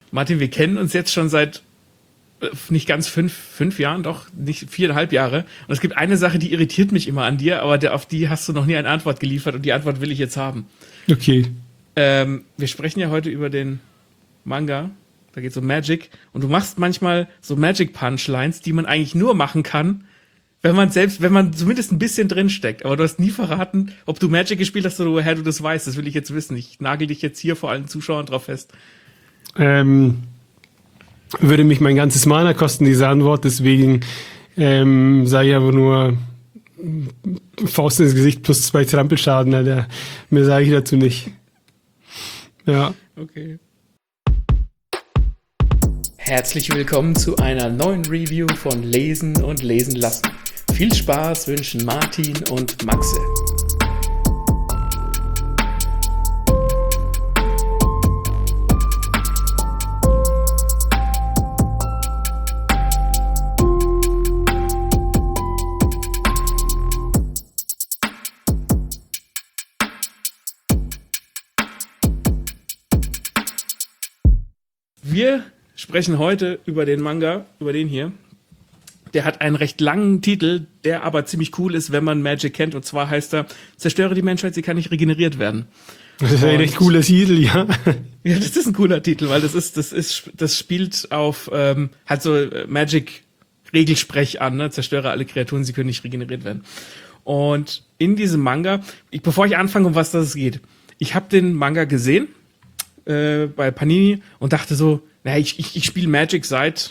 Martin, wir kennen uns jetzt schon seit nicht ganz fünf Jahren, doch nicht 4,5 Jahre. Und es gibt eine Sache, die irritiert mich immer an dir, aber auf die hast du noch nie eine Antwort geliefert und die Antwort will ich jetzt haben. Okay. Wir sprechen ja heute über den Manga, da geht es um Magic und du machst manchmal so Magic-Punchlines, die man eigentlich nur machen kann, wenn man zumindest ein bisschen drinsteckt. Aber du hast nie verraten, ob du Magic gespielt hast oder woher du das weißt. Das will ich jetzt wissen. Ich nagel dich jetzt hier vor allen Zuschauern drauf fest. Würde mich mein ganzes Mana kosten, diese Antwort, deswegen sage ich aber nur Faust ins Gesicht plus 2 Trampelschaden, Alter. Mehr sage ich dazu nicht. Ja. Okay. Herzlich willkommen zu einer neuen Review von Lesen und Lesen lassen. Viel Spaß wünschen Martin und Maxe. Wir sprechen heute über den Manga, über den hier. Der hat einen recht langen Titel, der aber ziemlich cool ist, wenn man Magic kennt. Und zwar heißt er, zerstöre die Menschheit, sie kann nicht regeneriert werden. Das ist ein recht cooler Titel, ja. Ja, das ist ein cooler Titel, weil das spielt auf halt so Magic-Regelsprech an, ne? Zerstöre alle Kreaturen, sie können nicht regeneriert werden. Und in diesem Manga, bevor ich anfange, um was das geht, ich habe den Manga gesehen bei Panini und dachte so, naja, ich spiele Magic seit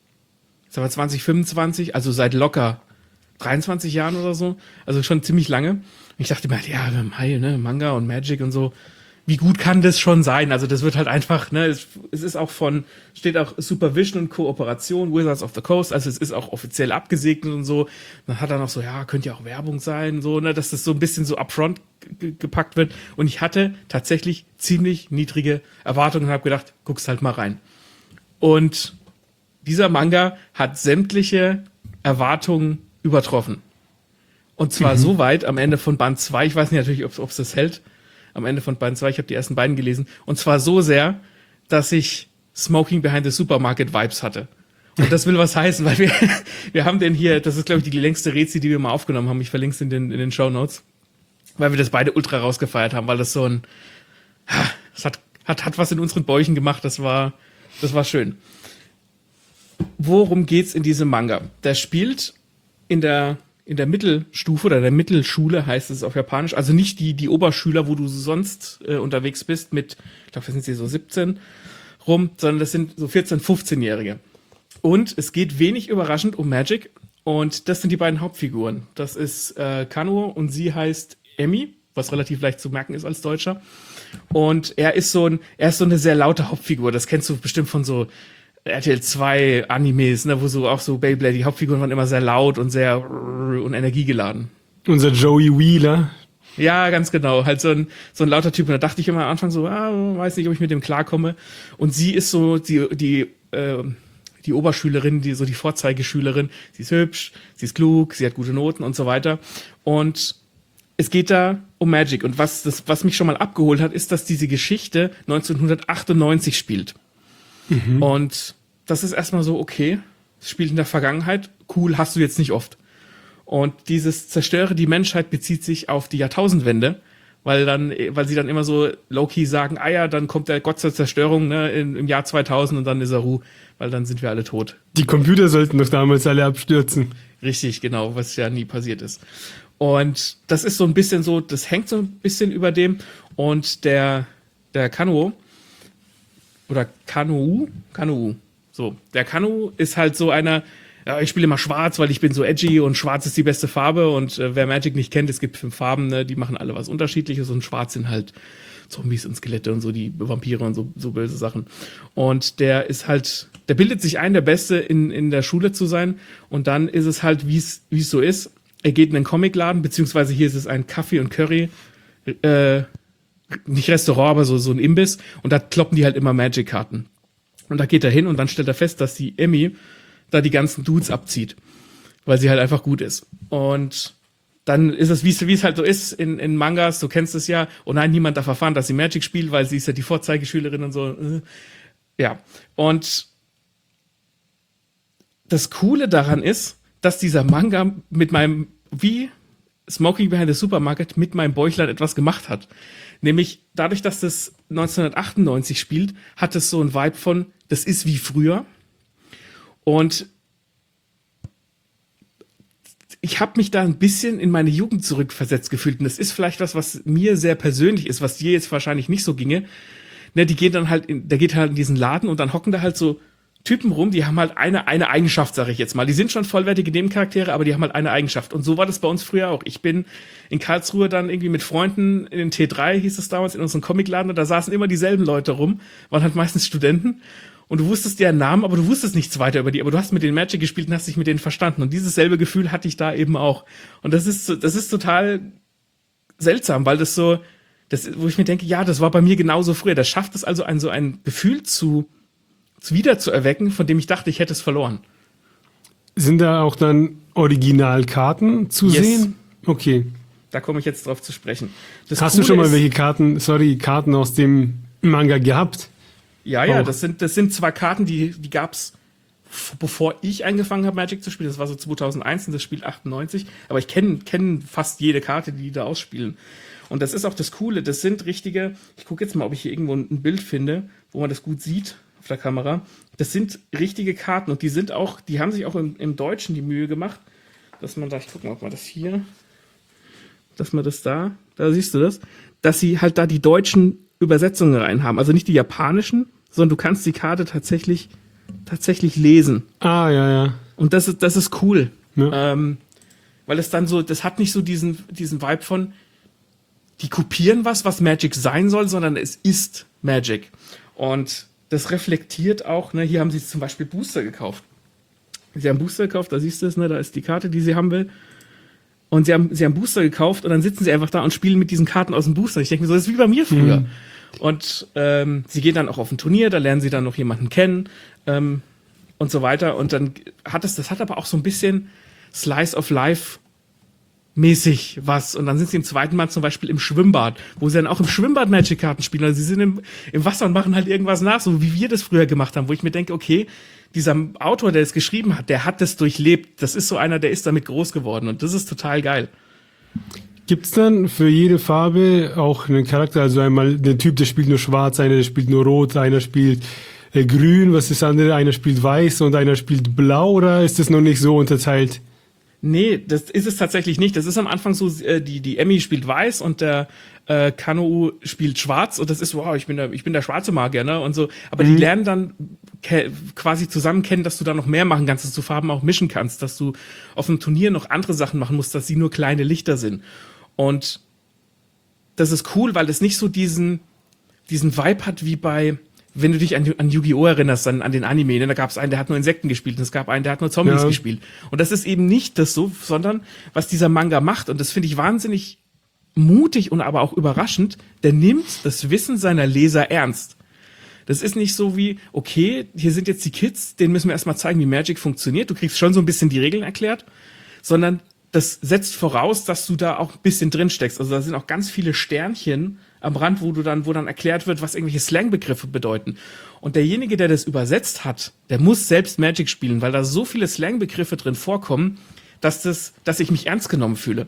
2025, also seit locker 23 Jahren oder so, also schon ziemlich lange. Und ich dachte mir, ja, ne, Manga und Magic und so, wie gut kann das schon sein? Also das wird halt einfach, ne, es ist auch steht auch Supervision und Kooperation, Wizards of the Coast, also es ist auch offiziell abgesegnet und so. Dann hat er noch so, ja, könnte ja auch Werbung sein, so, ne, dass das so ein bisschen so upfront gepackt wird. Und ich hatte tatsächlich ziemlich niedrige Erwartungen und habe gedacht, guckst halt mal rein. Und dieser Manga hat sämtliche Erwartungen übertroffen. Und zwar so weit am Ende von Band 2, ich weiß nicht natürlich, ob es das hält, am Ende von Band 2, ich habe die ersten beiden gelesen, und zwar so sehr, dass ich Smoking Behind the Supermarket Vibes hatte. Und das will was heißen, weil wir haben den hier, das ist glaube ich die längste Rezi, die wir mal aufgenommen haben, ich verlinke es in den Shownotes, weil wir das beide ultra rausgefeiert haben, weil das so es hat was in unseren Bäuchen gemacht, das war schön. Worum geht's in diesem Manga? Der spielt in der Mittelstufe oder der Mittelschule, heißt es auf Japanisch, also nicht die Oberschüler, wo du sonst unterwegs bist mit, ich glaube, das sind sie so 17 rum, sondern das sind so 14-, 15-Jährige. Und es geht wenig überraschend um Magic und das sind die beiden Hauptfiguren. Das ist Kanuo und sie heißt Emi, was relativ leicht zu merken ist als Deutscher. Und er ist so eine sehr laute Hauptfigur. Das kennst du bestimmt von so RTL 2 Animes, ne, wo so auch so Beyblade, die Hauptfiguren waren immer sehr laut und sehr und energiegeladen. Unser Joey Wheeler. Ja, ganz genau. Halt so ein lauter Typ. Und da dachte ich immer am Anfang so, weiß nicht, ob ich mit dem klarkomme. Und sie ist so die Oberschülerin, die Vorzeigeschülerin. Sie ist hübsch, sie ist klug, sie hat gute Noten und so weiter. Und es geht da um Magic. Und was mich schon mal abgeholt hat, ist, dass diese Geschichte 1998 spielt. Mhm. Und das ist erstmal so, okay, es spielt in der Vergangenheit, cool, hast du jetzt nicht oft. Und dieses Zerstöre die Menschheit bezieht sich auf die Jahrtausendwende, weil sie dann immer so low-key sagen, ja, dann kommt der Gott zur Zerstörung, ne, im Jahr 2000 und dann ist er Ruhe, weil dann sind wir alle tot. Die Computer sollten doch damals alle abstürzen. Richtig, genau, was ja nie passiert ist. Und das ist so ein bisschen so, das hängt so ein bisschen über dem. Und der Kanuo, oder Kanuo, so, der Kanuo ist halt so einer, ja, ich spiele immer schwarz, weil ich bin so edgy und schwarz ist die beste Farbe und wer Magic nicht kennt, es gibt 5 Farben, ne, die machen alle was Unterschiedliches und schwarz sind halt Zombies und Skelette und so, die Vampire und so böse Sachen. Und der bildet sich ein, der Beste in der Schule zu sein und dann ist es halt, wie es so ist, er geht in einen Comicladen, beziehungsweise hier ist es ein Kaffee und Curry, nicht Restaurant, aber so ein Imbiss und da kloppen die halt immer Magic-Karten. Und da geht er hin und dann stellt er fest, dass die Emmy da die ganzen Dudes abzieht, weil sie halt einfach gut ist. Und dann ist es, wie es halt so ist in Mangas, du kennst es ja, oh nein, niemand darf erfahren, dass sie Magic spielt, weil sie ist ja die Vorzeigeschülerin und so. Ja. Und das Coole daran ist, dass dieser Manga mit meinem, wie Smoking Behind the Supermarket, mit meinem Bäuchlein etwas gemacht hat. Nämlich dadurch, dass das 1998 spielt, hat es so einen Vibe von, das ist wie früher. Und ich habe mich da ein bisschen in meine Jugend zurückversetzt gefühlt. Und das ist vielleicht was mir sehr persönlich ist, was dir jetzt wahrscheinlich nicht so ginge. Ne, die gehen dann halt, der geht halt in diesen Laden und dann hocken da halt so Typen rum, die haben halt eine Eigenschaft, sage ich jetzt mal. Die sind schon vollwertige Nebencharaktere, aber die haben halt eine Eigenschaft. Und so war das bei uns früher auch. Ich bin in Karlsruhe dann irgendwie mit Freunden in den T3, hieß es damals, in unserem Comicladen, und da saßen immer dieselben Leute rum, waren halt meistens Studenten. Und du wusstest deren Namen, aber du wusstest nichts weiter über die. Aber du hast mit denen Magic gespielt und hast dich mit denen verstanden. Und dieses selbe Gefühl hatte ich da eben auch. Und das ist total seltsam, weil das so, wo ich mir denke, ja, das war bei mir genauso früher. Das schafft es also, so ein Gefühl wieder zu erwecken, von dem ich dachte, ich hätte es verloren. Sind da auch dann Originalkarten zu sehen? Okay. Da komme ich jetzt drauf zu sprechen. Hast du schon mal welche Karten aus dem Manga gehabt? Ja, das sind zwar Karten, die gab's, bevor ich angefangen habe, Magic zu spielen. Das war so 2001 und das Spiel 98. Aber ich kenne fast jede Karte, die da ausspielen. Und das ist auch das Coole. Das sind richtige, ich gucke jetzt mal, ob ich hier irgendwo ein Bild finde, wo man das gut sieht auf der Kamera. Das sind richtige Karten und die haben sich auch im Deutschen die Mühe gemacht, dass man da, ich guck mal, ob man das hier, dass man das da siehst du das, dass sie halt da die deutschen Übersetzungen rein haben. Also nicht die japanischen, sondern du kannst die Karte tatsächlich lesen. Ah, ja. Und das ist cool. Ja. Weil es dann so, das hat nicht so diesen Vibe von, die kopieren was Magic sein soll, sondern es ist Magic. Und das reflektiert auch, ne, hier haben sie zum Beispiel Booster gekauft. Sie haben Booster gekauft, da siehst du es, ne, da ist die Karte, die sie haben will. Und sie haben Booster gekauft und dann sitzen sie einfach da und spielen mit diesen Karten aus dem Booster. Ich denke mir so, das ist wie bei mir früher. Und sie gehen dann auch auf ein Turnier, da lernen sie dann noch jemanden kennen und so weiter. Und dann das hat aber auch so ein bisschen Slice of Life mäßig was. Und dann sind sie im zweiten Mal zum Beispiel im Schwimmbad, wo sie dann auch im Schwimmbad Magic-Karten spielen. Also sie sind im Wasser und machen halt irgendwas nach, so wie wir das früher gemacht haben, wo ich mir denke, okay, dieser Autor, der es geschrieben hat, der hat das durchlebt. Das ist so einer, der ist damit groß geworden und das ist total geil. Gibt's dann für jede Farbe auch einen Charakter? Also einmal der Typ, der spielt nur schwarz, einer der spielt nur rot, einer spielt grün, was ist das andere? Einer spielt weiß und einer spielt blau, oder ist das noch nicht so unterteilt? Nee, das ist es tatsächlich nicht. Das ist am Anfang so, die Emmy spielt weiß und der Kano spielt schwarz und das ist, wow, ich bin der schwarze Magier, ne? Und so. Aber die lernen dann quasi zusammen kennen, dass du da noch mehr machen kannst, dass du Farben auch mischen kannst, dass du auf einem Turnier noch andere Sachen machen musst, dass sie nur kleine Lichter sind. Und das ist cool, weil es nicht so diesen Vibe hat wie bei, wenn du dich an Yu-Gi-Oh! Erinnerst, dann an den Anime, ne? Da gab es einen, der hat nur Insekten gespielt und es gab einen, der hat nur Zombies gespielt. Und das ist eben nicht das so, sondern was dieser Manga macht, und das finde ich wahnsinnig mutig und aber auch überraschend, der nimmt das Wissen seiner Leser ernst. Das ist nicht so wie, okay, hier sind jetzt die Kids, denen müssen wir erstmal zeigen, wie Magic funktioniert. Du kriegst schon so ein bisschen die Regeln erklärt, sondern das setzt voraus, dass du da auch ein bisschen drin steckst. Also da sind auch ganz viele Sternchen am Rand, wo dann erklärt wird, was irgendwelche Slangbegriffe bedeuten. Und derjenige, der das übersetzt hat, der muss selbst Magic spielen, weil da so viele Slangbegriffe drin vorkommen, dass ich mich ernst genommen fühle.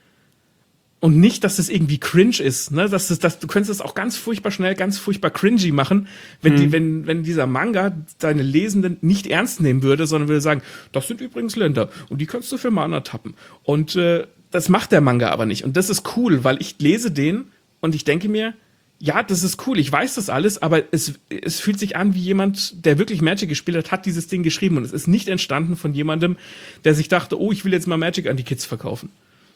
Und nicht, dass das irgendwie cringe ist, ne? Du könntest es auch ganz furchtbar schnell, ganz furchtbar cringy machen, wenn dieser Manga deine Lesenden nicht ernst nehmen würde, sondern würde sagen, das sind übrigens Länder und die kannst du für Mana tappen. Und das macht der Manga aber nicht. Und das ist cool, weil ich lese den und ich denke mir, ja, das ist cool, ich weiß das alles, aber es fühlt sich an wie jemand, der wirklich Magic gespielt hat dieses Ding geschrieben. Und es ist nicht entstanden von jemandem, der sich dachte, oh, ich will jetzt mal Magic an die Kids verkaufen.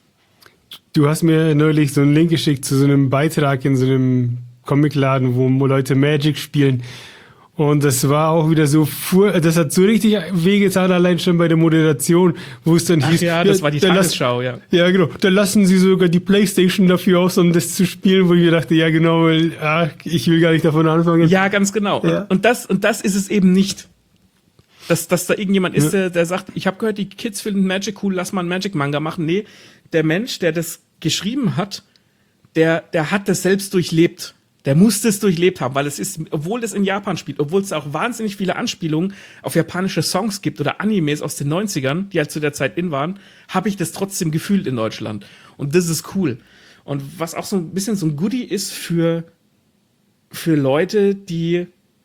Du hast mir neulich so einen Link geschickt zu so einem Beitrag in so einem Comicladen, wo Leute Magic spielen. Und das war auch wieder so, das hat so richtig wehgetan, allein schon bei der Moderation, wo es dann hieß. Ja, das war die Tagesschau, ja. Ja, genau. Da lassen sie sogar die Playstation dafür aus, um das zu spielen, wo ich mir dachte, ja genau, ich will gar nicht davon anfangen. Ja, ganz genau. Ja. Und das ist es eben nicht. Dass da irgendjemand ist, der sagt, ich habe gehört, die Kids finden Magic cool, lass mal einen Magic-Manga machen. Nee, der Mensch, der das geschrieben hat, der hat das selbst durchlebt. der muss das durchlebt haben, weil es ist, obwohl es in Japan spielt, obwohl es auch wahnsinnig viele Anspielungen auf japanische Songs gibt oder Animes aus den 90ern, die halt zu der Zeit in waren, habe ich das trotzdem gefühlt in Deutschland. Und das ist cool. Und was auch so ein bisschen so ein Goodie ist für Leute, die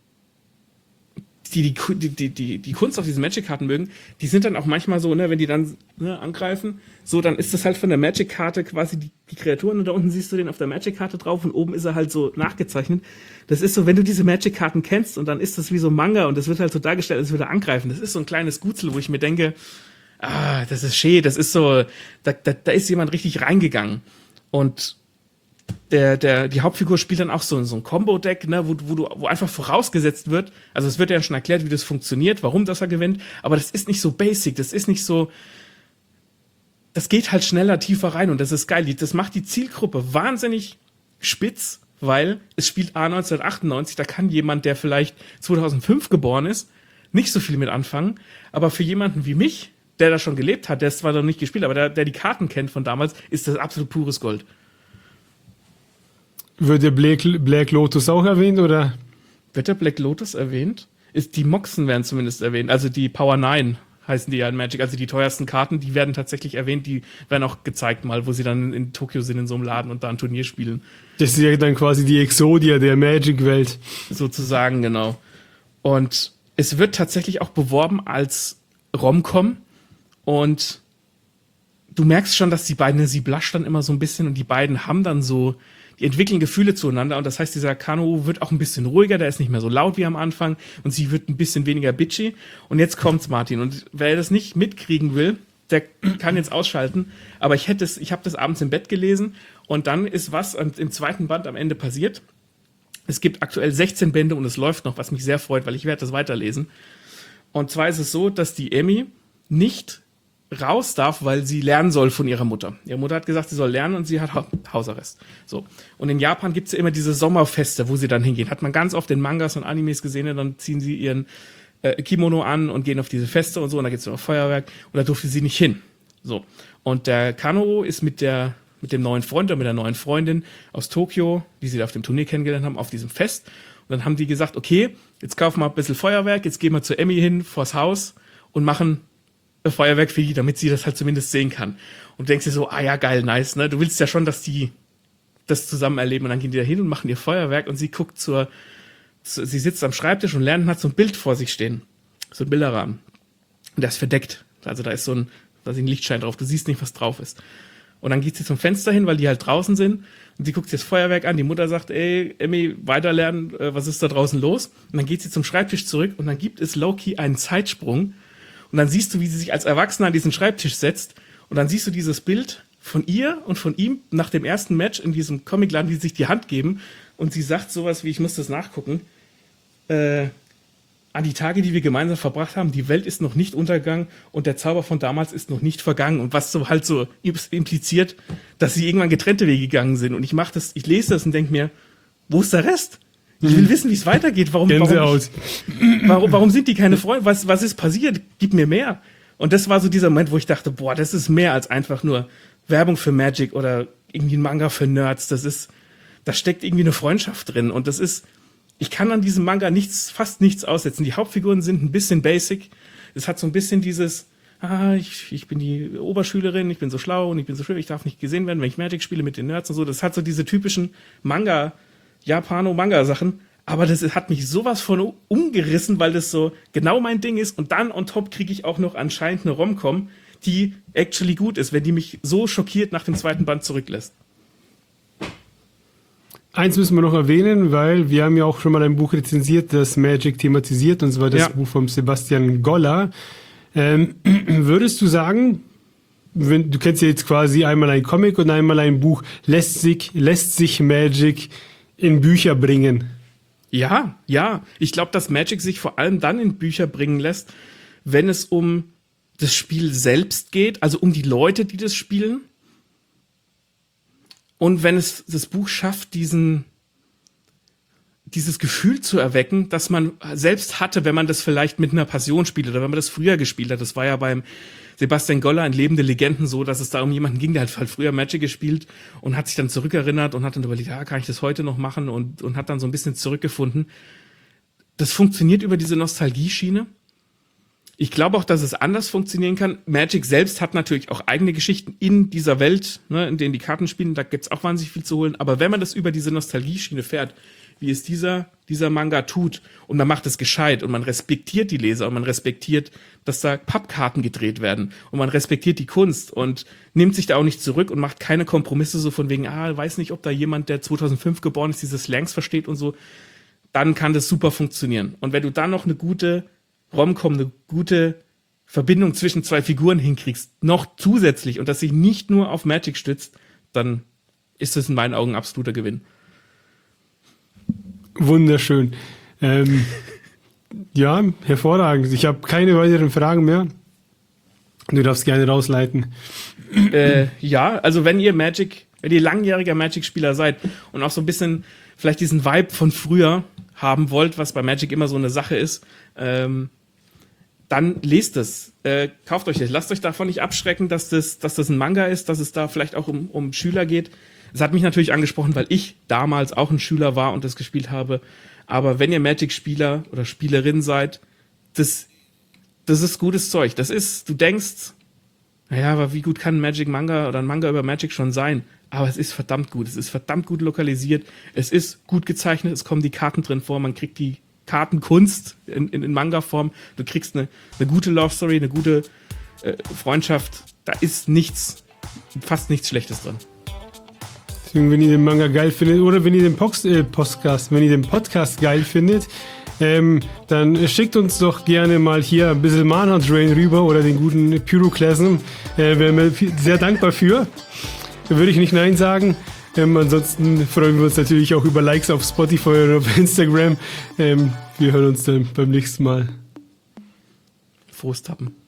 Kunst auf diesen Magic-Karten mögen, die sind dann auch manchmal so, ne, wenn die dann angreifen, so, dann ist das halt von der Magic-Karte quasi die Kreaturen und da unten siehst du den auf der Magic-Karte drauf und oben ist er halt so nachgezeichnet. Das ist so, wenn du diese Magic-Karten kennst und dann ist das wie so ein Manga und das wird halt so dargestellt, als würde er angreifen. Das ist so ein kleines Gutzel, wo ich mir denke, das ist schön, das ist so, da ist jemand richtig reingegangen. Und die Hauptfigur spielt dann auch so ein Combo-Deck, ne, wo einfach vorausgesetzt wird, also es wird ja schon erklärt, wie das funktioniert, warum das er gewinnt, aber das ist nicht so basic, das ist nicht so, das geht halt schneller, tiefer rein und das ist geil. Das macht die Zielgruppe wahnsinnig spitz, weil es spielt 1998, da kann jemand, der vielleicht 2005 geboren ist, nicht so viel mit anfangen, aber für jemanden wie mich, der da schon gelebt hat, der es zwar noch nicht gespielt, aber der die Karten kennt von damals, ist das absolut pures Gold. Wird der Black Lotus auch erwähnt, oder? Wird der Black Lotus erwähnt? Die Moxen werden zumindest erwähnt, also die Power 9 heißen die ja in Magic, also die teuersten Karten, die werden tatsächlich erwähnt, die werden auch gezeigt mal, wo sie dann in Tokio sind, in so einem Laden und da ein Turnier spielen. Das ist ja dann quasi die Exodia der Magic-Welt. Sozusagen, genau. Und es wird tatsächlich auch beworben als Rom-Com und du merkst schon, dass die beiden, sie bluscht dann immer so ein bisschen und die beiden haben dann so, die entwickeln Gefühle zueinander und das heißt, dieser Kano wird auch ein bisschen ruhiger, der ist nicht mehr so laut wie am Anfang und sie wird ein bisschen weniger bitchy und jetzt kommt's, Martin, und wer das nicht mitkriegen will, der kann jetzt ausschalten, aber ich habe das abends im Bett gelesen und dann ist was im zweiten Band am Ende passiert. Es gibt aktuell 16 Bände und es läuft noch, was mich sehr freut, weil ich werde das weiterlesen. Und zwar ist es so, dass die Emmy nicht raus darf, weil sie lernen soll von ihrer Mutter. Ihre Mutter hat gesagt, sie soll lernen und sie hat Hausarrest. So. Und in Japan gibt's ja immer diese Sommerfeste, wo sie dann hingehen. Hat man ganz oft in Mangas und Animes gesehen, und dann ziehen sie ihren Kimono an und gehen auf diese Feste und so, und da gibt's noch Feuerwerk und da durfte sie nicht hin. So. Und der Kano ist mit dem neuen Freund oder mit der neuen Freundin aus Tokio, die sie da auf dem Turnier kennengelernt haben, auf diesem Fest. Und dann haben die gesagt, okay, jetzt kaufen wir ein bisschen Feuerwerk, jetzt gehen wir zu Emmy hin vors Haus und machen Feuerwerk für die, damit sie das halt zumindest sehen kann. Und du denkst dir so, ja, geil, nice, ne? Du willst ja schon, dass die das zusammen erleben und dann gehen die da hin und machen ihr Feuerwerk und sie guckt sie sitzt am Schreibtisch und lernt und hat so ein Bild vor sich stehen. So ein Bilderrahmen. Und der ist verdeckt. Also da ist so ein Lichtschein drauf. Du siehst nicht, was drauf ist. Und dann geht sie zum Fenster hin, weil die halt draußen sind. Und sie guckt sich das Feuerwerk an. Die Mutter sagt, ey, Emmy, weiterlernen, was ist da draußen los? Und dann geht sie zum Schreibtisch zurück und dann gibt es low-key einen Zeitsprung. Und dann siehst du, wie sie sich als Erwachsener an diesen Schreibtisch setzt. Und dann siehst du dieses Bild von ihr und von ihm nach dem ersten Match in diesem Comicladen, die sich die Hand geben. Und sie sagt sowas wie, ich muss das nachgucken, an die Tage, die wir gemeinsam verbracht haben, die Welt ist noch nicht untergegangen und der Zauber von damals ist noch nicht vergangen. Und was so halt so impliziert, dass sie irgendwann getrennte Wege gegangen sind. Und ich lese das und denke mir, wo ist der Rest? Ich will wissen, wie es weitergeht. Warum sind die keine Freunde? Was ist passiert? Gib mir mehr. Und das war so dieser Moment, wo ich dachte, boah, das ist mehr als einfach nur Werbung für Magic oder irgendwie ein Manga für Nerds. Da steckt irgendwie eine Freundschaft drin. Und ich kann an diesem Manga fast nichts aussetzen. Die Hauptfiguren sind ein bisschen basic. Es hat so ein bisschen dieses, ich bin die Oberschülerin, ich bin so schlau und ich bin so schön, ich darf nicht gesehen werden, wenn ich Magic spiele mit den Nerds und so. Das hat so diese typischen Japano-Manga-Sachen, aber das hat mich sowas von umgerissen, weil das so genau mein Ding ist und dann on top kriege ich auch noch anscheinend eine Rom-Com, die actually gut ist, wenn die mich so schockiert nach dem zweiten Band zurücklässt. Eins müssen wir noch erwähnen, weil wir haben ja auch schon mal ein Buch rezensiert, das Magic thematisiert, und zwar das Buch von Sebastian Goller. Würdest du sagen, du kennst ja jetzt quasi einmal ein Comic und einmal ein Buch, lässt sich Magic in Bücher bringen? Ja. Ich glaube, dass Magic sich vor allem dann in Bücher bringen lässt, wenn es um das Spiel selbst geht, also um die Leute, die das spielen. Und wenn es das Buch schafft, dieses Gefühl zu erwecken, das man selbst hatte, wenn man das vielleicht mit einer Passion spielt oder wenn man das früher gespielt hat. Das war ja beim Sebastian Goller in Lebende Legenden so, dass es da um jemanden ging, der hat halt früher Magic gespielt und hat sich dann zurückerinnert und hat dann überlegt, ja, kann ich das heute noch machen und hat dann so ein bisschen zurückgefunden. Das funktioniert über diese Nostalgie-Schiene. Ich glaube auch, dass es anders funktionieren kann. Magic selbst hat natürlich auch eigene Geschichten in dieser Welt, ne, in denen die Karten spielen. Da gibt's auch wahnsinnig viel zu holen. Aber wenn man das über diese Nostalgie-Schiene fährt, wie es dieser Manga tut, und man macht es gescheit und man respektiert die Leser und man respektiert, dass da Pappkarten gedreht werden und man respektiert die Kunst und nimmt sich da auch nicht zurück und macht keine Kompromisse so von wegen, weiß nicht, ob da jemand, der 2005 geboren ist, diese Slangs versteht und so, dann kann das super funktionieren. Und wenn du dann noch eine gute Rom-Com, eine gute Verbindung zwischen zwei Figuren hinkriegst, noch zusätzlich und das sich nicht nur auf Magic stützt, dann ist das in meinen Augen ein absoluter Gewinn. Wunderschön. Ja, hervorragend. Ich habe keine weiteren Fragen mehr. Du darfst gerne rausleiten. Ja, also wenn ihr langjähriger Magic-Spieler seid und auch so ein bisschen vielleicht diesen Vibe von früher haben wollt, was bei Magic immer so eine Sache ist, dann lest es. Kauft euch das. Lasst euch davon nicht abschrecken, dass das ein Manga ist, dass es da vielleicht auch um Schüler geht. Es hat mich natürlich angesprochen, weil ich damals auch ein Schüler war und das gespielt habe. Aber wenn ihr Magic-Spieler oder Spielerin seid, das ist gutes Zeug. Du denkst, naja, aber wie gut kann ein Magic-Manga oder ein Manga über Magic schon sein? Aber es ist verdammt gut. Es ist verdammt gut lokalisiert. Es ist gut gezeichnet. Es kommen die Karten drin vor. Man kriegt die Kartenkunst in Manga-Form. Du kriegst eine gute Love-Story, eine gute Freundschaft. Da ist fast nichts Schlechtes drin. Wenn ihr den Manga geil findet oder wenn ihr den Podcast geil findet, dann schickt uns doch gerne mal hier ein bisschen Mana Drain rüber oder den guten Pyroclasm. Wären wir sehr dankbar für. Da würde ich nicht Nein sagen. Ansonsten freuen wir uns natürlich auch über Likes auf Spotify oder auf Instagram. Wir hören uns dann beim nächsten Mal. Frohes Tappen.